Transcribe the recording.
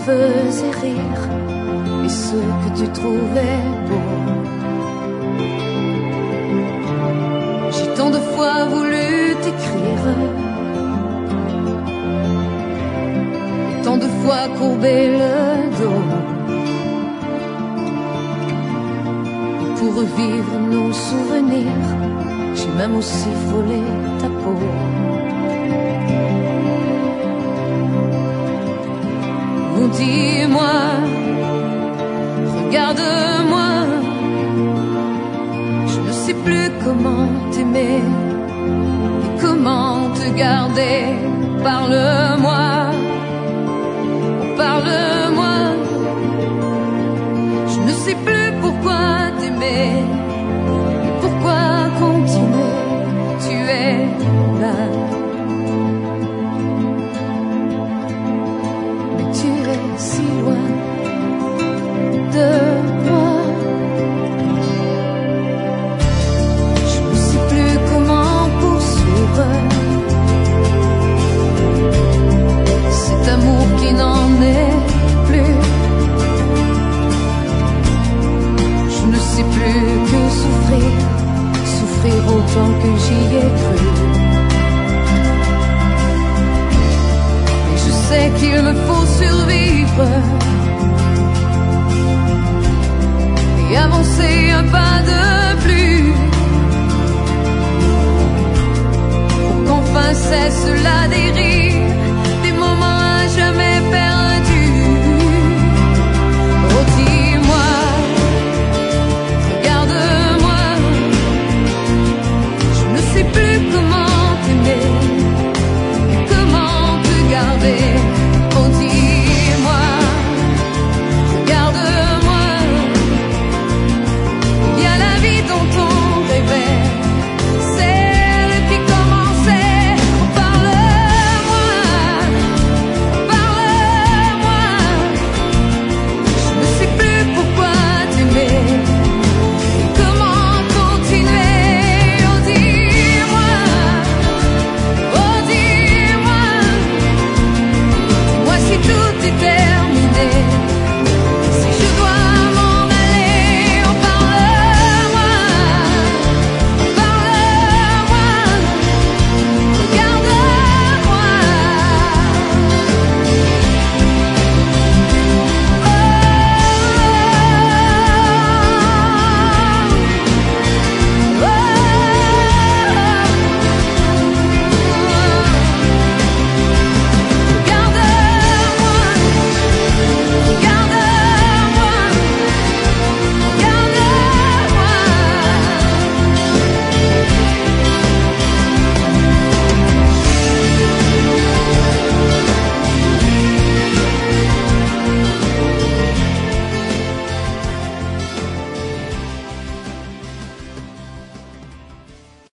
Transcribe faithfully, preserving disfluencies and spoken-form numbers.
faisait rire et ce que tu trouvais beau. J'ai tant de fois voulu t'écrire et tant de fois courbé le dos pour revivre nos souvenirs. J'ai même aussi frôlé ta peau. Oh, dis-moi, regarde-moi, je ne sais plus comment t'aimer et comment te garder. Parle-moi, parle-moi, je ne sais plus pourquoi t'aimer, pourquoi continuer, tu es là. Tu es si loin de moi. Je ne sais plus comment poursuivre cet amour qui n'en est plus. Je ne sais plus que souffrir, souffrir autant que j'y ai cru. C'est qu'il me faut survivre et avancer un pas de plus pour qu'enfin cesse la dérive.